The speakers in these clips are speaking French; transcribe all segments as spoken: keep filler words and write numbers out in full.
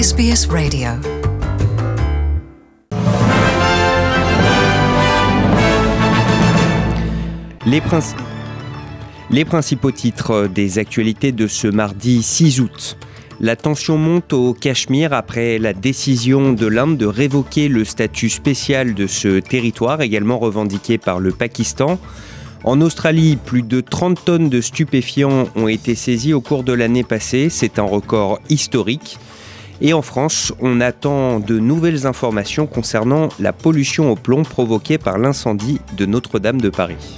S B S Radio. Les, princi- Les principaux titres des actualités de ce mardi six août. La tension monte au Cachemire après la décision de l'Inde de révoquer le statut spécial de ce territoire, également revendiqué par le Pakistan. En Australie, plus de trente tonnes de stupéfiants ont été saisies au cours de l'année passée. C'est un record historique. Et en France, on attend de nouvelles informations concernant la pollution au plomb provoquée par l'incendie de Notre-Dame de Paris.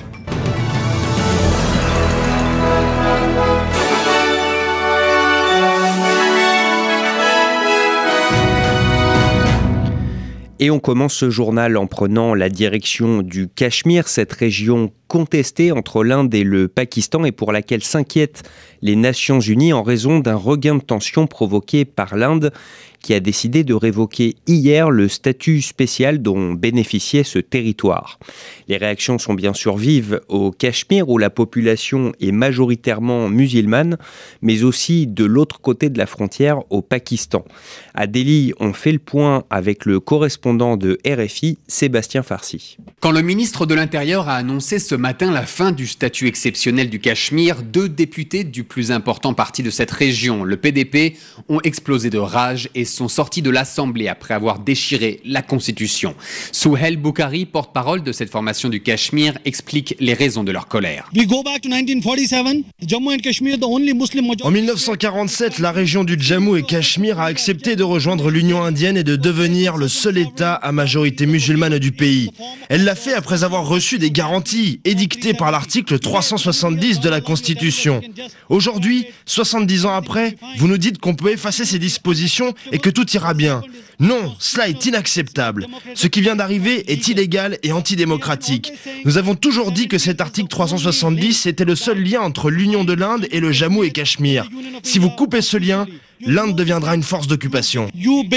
Et on commence ce journal en prenant la direction du Cachemire, cette région contestée entre l'Inde et le Pakistan et pour laquelle s'inquiètent les Nations Unies en raison d'un regain de tension provoqué par l'Inde qui a décidé de révoquer hier le statut spécial dont bénéficiait ce territoire. Les réactions sont bien sûr vives au Cachemire où la population est majoritairement musulmane, mais aussi de l'autre côté de la frontière au Pakistan. À Delhi, on fait le point avec le correspondant de R F I, Sébastien Farsi. Quand le ministre de l'Intérieur a annoncé ce matin la fin du statut exceptionnel du Cachemire, deux députés du plus important parti de cette région, le P D P, ont explosé de rage et sont sortis de l'Assemblée après avoir déchiré la Constitution. Souhail Bukhari, porte-parole de cette formation du Cachemire, explique les raisons de leur colère. En mille neuf cent quarante-sept, la région du Jammu et Cachemire a accepté de rejoindre l'Union indienne et de devenir le seul État à majorité musulmane du pays. Elle l'a fait après avoir reçu des garanties édictées par l'article trois cent soixante-dix de la Constitution. Aujourd'hui, soixante-dix ans après, vous nous dites qu'on peut effacer ces dispositions et que tout ira bien. Non, cela est inacceptable. Ce qui vient d'arriver est illégal et antidémocratique. Nous avons toujours dit que cet article trois cent soixante-dix était le seul lien entre l'Union de l'Inde et le Jammu et Cachemire. Si vous coupez ce lien, l'Inde deviendra une force d'occupation.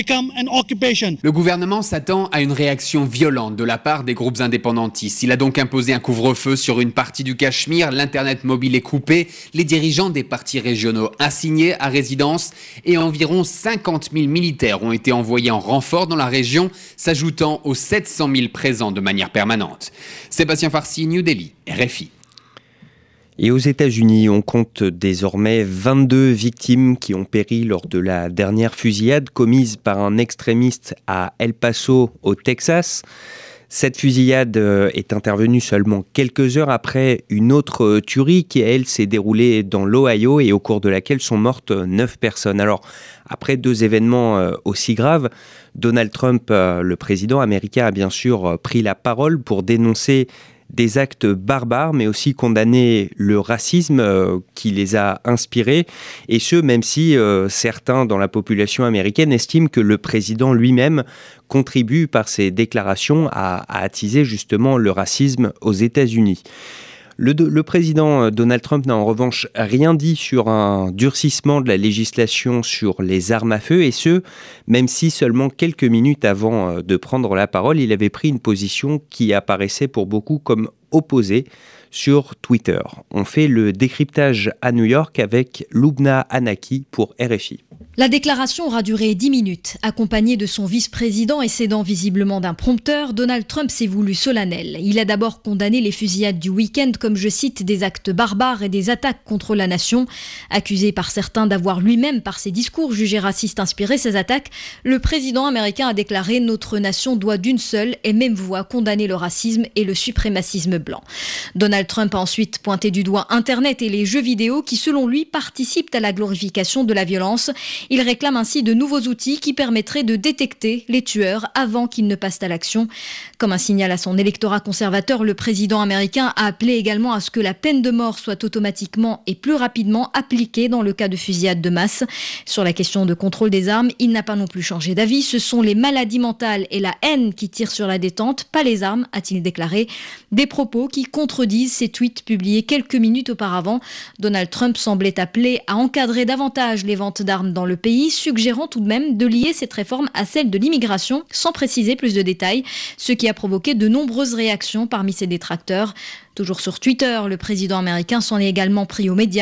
Le gouvernement s'attend à une réaction violente de la part des groupes indépendantistes. Il a donc imposé un couvre-feu sur une partie du Cachemire, l'internet mobile est coupé, les dirigeants des partis régionaux assignés à résidence et environ cinquante mille militaires ont été envoyés en renfort dans la région, s'ajoutant aux sept cent mille présents de manière permanente. Sébastien Farsi, New Delhi, R F I. Et aux États-Unis, on compte désormais vingt-deux victimes qui ont péri lors de la dernière fusillade commise par un extrémiste à El Paso, au Texas. Cette fusillade est intervenue seulement quelques heures après une autre tuerie qui, elle, s'est déroulée dans l'Ohio et au cours de laquelle sont mortes neuf personnes. Alors, après deux événements aussi graves, Donald Trump, le président américain, a bien sûr pris la parole pour dénoncer des actes barbares, mais aussi condamner le racisme euh, qui les a inspirés, et ce, même si euh, certains dans la population américaine estiment que le président lui-même contribue par ses déclarations à, à attiser justement le racisme aux États-Unis. Le, le président Donald Trump n'a en revanche rien dit sur un durcissement de la législation sur les armes à feu, et ce, même si seulement quelques minutes avant de prendre la parole, il avait pris une position qui apparaissait pour beaucoup comme opposée sur Twitter. On fait le décryptage à New York avec Lubna Anaki pour R F I. La déclaration aura duré dix minutes. Accompagné de son vice-président et s'aidant visiblement d'un prompteur, Donald Trump s'est voulu solennel. Il a d'abord condamné les fusillades du week-end comme, je cite, des actes barbares et des attaques contre la nation. Accusé par certains d'avoir lui-même, par ses discours jugés racistes, inspiré ces attaques, le président américain a déclaré « Notre nation doit d'une seule et même voix condamner le racisme et le suprémacisme blanc ». Donald Trump a ensuite pointé du doigt Internet et les jeux vidéo qui, selon lui, participent à la glorification de la violence. Il réclame ainsi de nouveaux outils qui permettraient de détecter les tueurs avant qu'ils ne passent à l'action. Comme un signal à son électorat conservateur, le président américain a appelé également à ce que la peine de mort soit automatiquement et plus rapidement appliquée dans le cas de fusillade de masse. Sur la question de contrôle des armes, il n'a pas non plus changé d'avis. Ce sont les maladies mentales et la haine qui tirent sur la détente, pas les armes, a-t-il déclaré. Des propos qui contredisent ces tweets publiés quelques minutes auparavant. Donald Trump semblait appeler à encadrer davantage les ventes d'armes dans le pays, suggérant tout de même de lier cette réforme à celle de l'immigration, sans préciser plus de détails, ce qui a provoqué de nombreuses réactions parmi ses détracteurs. Toujours sur Twitter, le président américain s'en est également pris aux médias.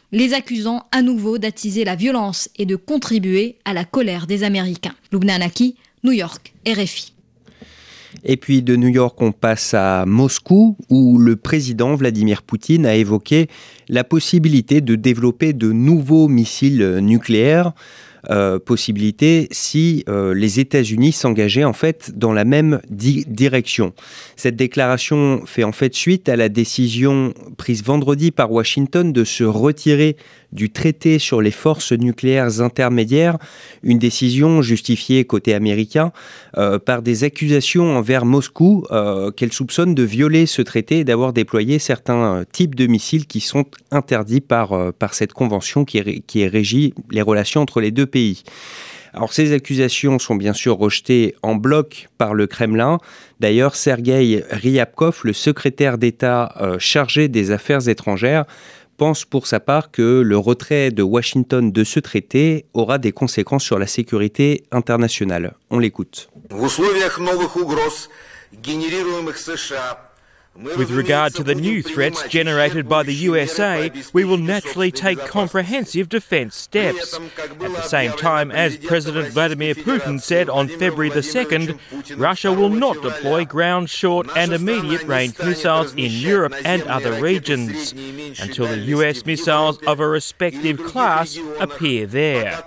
les accusant à nouveau d'attiser la violence et de contribuer à la colère des Américains. Lubna Naki, New York, R F I. Et puis de New York, on passe à Moscou, où le président Vladimir Poutine a évoqué la possibilité de développer de nouveaux missiles nucléaires. Euh, possibilité si euh, les États-Unis s'engageaient en fait dans la même di- direction. Cette déclaration fait en fait suite à la décision prise vendredi par Washington de se retirer du traité sur les forces nucléaires intermédiaires, une décision justifiée côté américain euh, par des accusations envers Moscou euh, qu'elle soupçonne de violer ce traité et d'avoir déployé certains types de missiles qui sont interdits par, euh, par cette convention qui, est, qui est régit les relations entre les deux pays. Alors ces accusations sont bien sûr rejetées en bloc par le Kremlin. D'ailleurs, Sergueï Ryabkov, le secrétaire d'État euh, chargé des affaires étrangères, pense pour sa part que le retrait de Washington de ce traité aura des conséquences sur la sécurité internationale. On l'écoute. With regard to the new threats generated by the U S A, we will naturally take comprehensive defence steps. At the same time, as President Vladimir Putin said on February the second, Russia will not deploy ground, short and immediate range missiles in Europe and other regions until the U S missiles of a respective class appear there.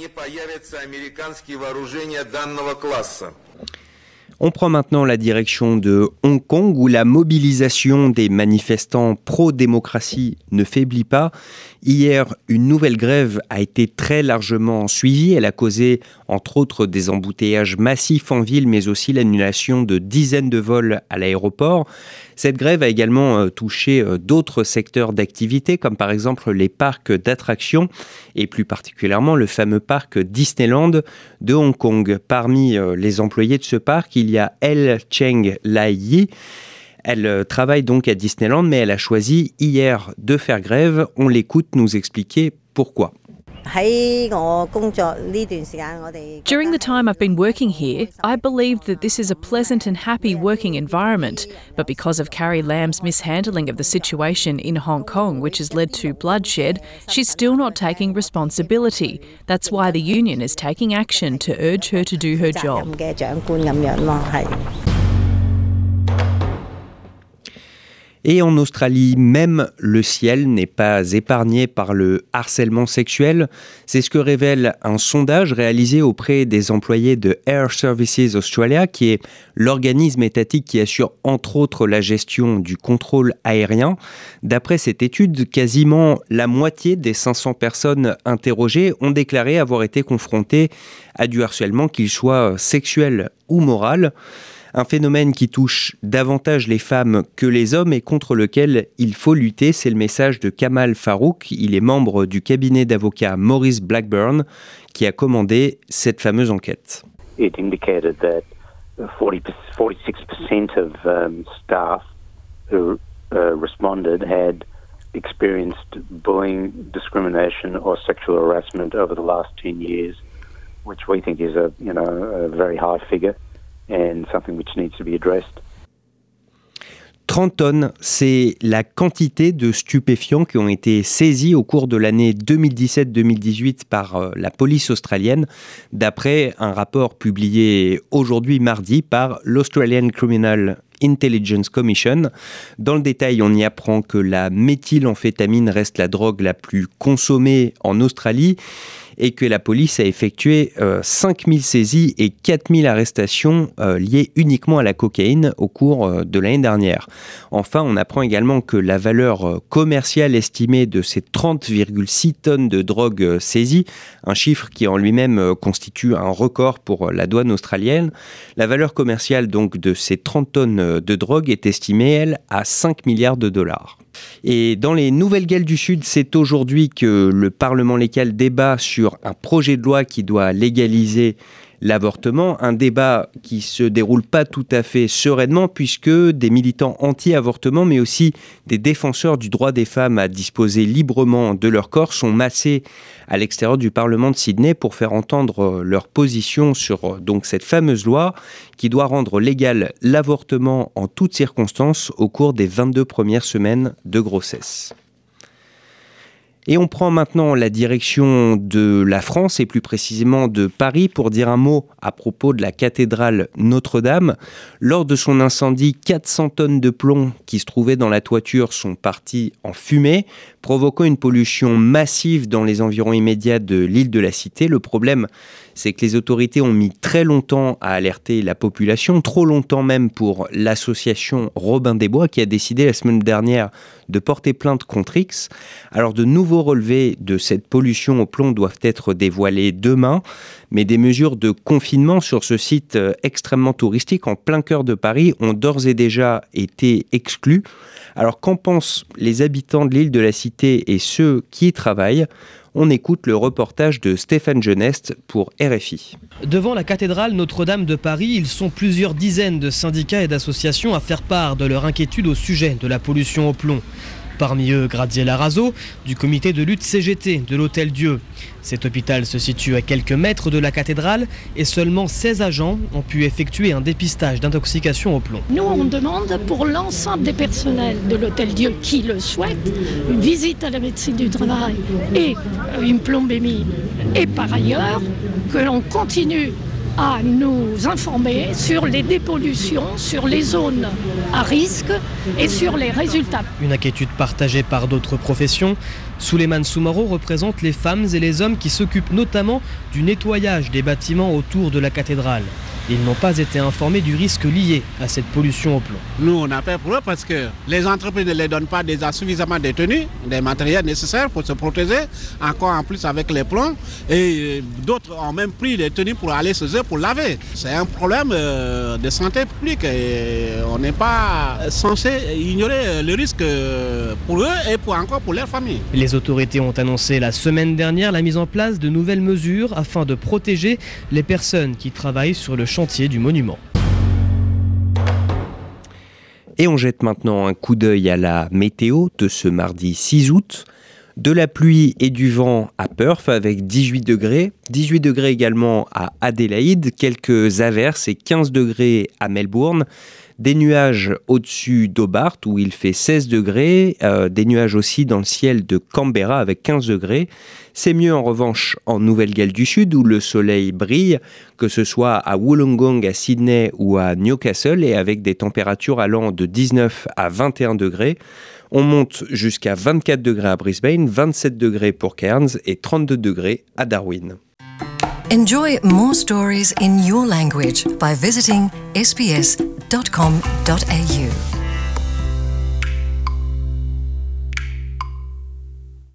On prend maintenant la direction de Hong Kong où la mobilisation des manifestants pro-démocratie ne faiblit pas. Hier, une nouvelle grève a été très largement suivie. Elle a causé, entre autres, des embouteillages massifs en ville, mais aussi l'annulation de dizaines de vols à l'aéroport. Cette grève a également euh, touché euh, d'autres secteurs d'activité, comme par exemple les parcs d'attractions, et plus particulièrement le fameux parc Disneyland de Hong Kong. Parmi euh, les employés de ce parc, il y a Elle Cheng Lai Yi. Elle travaille donc à Disneyland, mais elle a choisi hier de faire grève. On l'écoute nous expliquer pourquoi. During the time I've been working here, I believed that this is a pleasant and happy working environment. But because of Carrie Lam's mishandling of the situation in Hong Kong, which has led to bloodshed, she's still not taking responsibility. That's why the union is taking action to urge her to do her job. Et en Australie, même le ciel n'est pas épargné par le harcèlement sexuel. C'est ce que révèle un sondage réalisé auprès des employés de Air Services Australia, qui est l'organisme étatique qui assure entre autres la gestion du contrôle aérien. D'après cette étude, quasiment la moitié des cinq cents personnes interrogées ont déclaré avoir été confrontées à du harcèlement, qu'il soit sexuel ou moral. Un phénomène qui touche davantage les femmes que les hommes et contre lequel il faut lutter, c'est le message de Kamal Farouk. Il est membre du cabinet d'avocats Maurice Blackburn qui a commandé cette fameuse enquête. It indicated that forty, forty-six percent of um, staff who uh, responded had experienced bullying, discrimination or sexual harassment over the last ten years, which we think is a, you know, a very high figure. And something which needs to be addressed. trente tonnes, c'est la quantité de stupéfiants qui ont été saisis au cours de l'année deux mille dix-sept deux mille dix-huit par euh, la police australienne, d'après un rapport publié aujourd'hui mardi par l'Australian Criminal Intelligence Commission. Dans le détail, on y apprend que la méthylamphétamine reste la drogue la plus consommée en Australie et que la police a effectué euh, cinq mille saisies et quatre mille arrestations euh, liées uniquement à la cocaïne au cours euh, de l'année dernière. Enfin, on apprend également que la valeur euh, commerciale estimée de ces trente virgule six tonnes de drogue euh, saisies, un chiffre qui en lui-même euh, constitue un record pour euh, la douane australienne, la valeur commerciale donc de ces trente tonnes euh, de drogue est estimée, elle, à cinq milliards de dollars. Et dans les Nouvelles-Galles du Sud, c'est aujourd'hui que le Parlement local débat sur un projet de loi qui doit légaliser l'avortement. Un débat qui se déroule pas tout à fait sereinement puisque des militants anti-avortement, mais aussi des défenseurs du droit des femmes à disposer librement de leur corps sont massés à l'extérieur du Parlement de Sydney pour faire entendre leur position sur donc cette fameuse loi qui doit rendre légal l'avortement en toutes circonstances au cours des vingt-deux premières semaines de grossesse. Et on prend maintenant la direction de la France et plus précisément de Paris pour dire un mot à propos de la cathédrale Notre-Dame. Lors de son incendie, quatre cents tonnes de plomb qui se trouvaient dans la toiture sont parties en fumée, provoquant une pollution massive dans les environs immédiats de l'île de la Cité. Le problème, c'est que les autorités ont mis très longtemps à alerter la population, trop longtemps même pour l'association Robin des Bois qui a décidé la semaine dernière de porter plainte contre X. Alors de nouveaux relevés de cette pollution au plomb doivent être dévoilés demain, mais des mesures de confinement sur ce site extrêmement touristique en plein cœur de Paris ont d'ores et déjà été exclues. Alors qu'en pensent les habitants de l'île de la Cité et ceux qui y travaillent ? On écoute le reportage de Stéphane Genest pour R F I. Devant la cathédrale Notre-Dame de Paris, ils sont plusieurs dizaines de syndicats et d'associations à faire part de leur inquiétude au sujet de la pollution au plomb. Parmi eux, Graziella Raso, du comité de lutte C G T de l'Hôtel-Dieu. Cet hôpital se situe à quelques mètres de la cathédrale et seulement seize agents ont pu effectuer un dépistage d'intoxication au plomb. Nous, on demande pour l'ensemble des personnels de l'Hôtel-Dieu qui le souhaitent, une visite à la médecine du travail et une plombémie. Et par ailleurs, que l'on continue à nous informer sur les dépollutions, sur les zones à risque et sur les résultats. Une inquiétude partagée par d'autres professions. Souleymane Soumaro représente les femmes et les hommes qui s'occupent notamment du nettoyage des bâtiments autour de la cathédrale. Ils n'ont pas été informés du risque lié à cette pollution au plomb. Nous, on a peur pour eux parce que les entreprises ne les donnent pas déjà suffisamment de tenues, des matériels nécessaires pour se protéger, encore en plus avec les plombs. Et d'autres ont même pris des tenues pour aller se eux pour laver. C'est un problème de santé publique et on n'est pas censé ignorer le risque pour eux et pour encore pour leurs familles. Les autorités ont annoncé la semaine dernière la mise en place de nouvelles mesures afin de protéger les personnes qui travaillent sur le chantier du monument. Et on jette maintenant un coup d'œil à la météo de ce mardi six août. De la pluie et du vent à Perth avec dix-huit degrés. dix-huit degrés également à Adélaïde. Quelques averses et quinze degrés à Melbourne. Des nuages au-dessus d'Hobart où il fait seize degrés. Euh, des nuages aussi dans le ciel de Canberra avec quinze degrés. C'est mieux en revanche en Nouvelle-Galles du Sud où le soleil brille, que ce soit à Wollongong, à Sydney ou à Newcastle et avec des températures allant de dix-neuf à vingt et un degrés. On monte jusqu'à vingt-quatre degrés à Brisbane, vingt-sept degrés pour Cairns et trente-deux degrés à Darwin. Enjoy more stories in your language by visiting s b s dot com dot a u.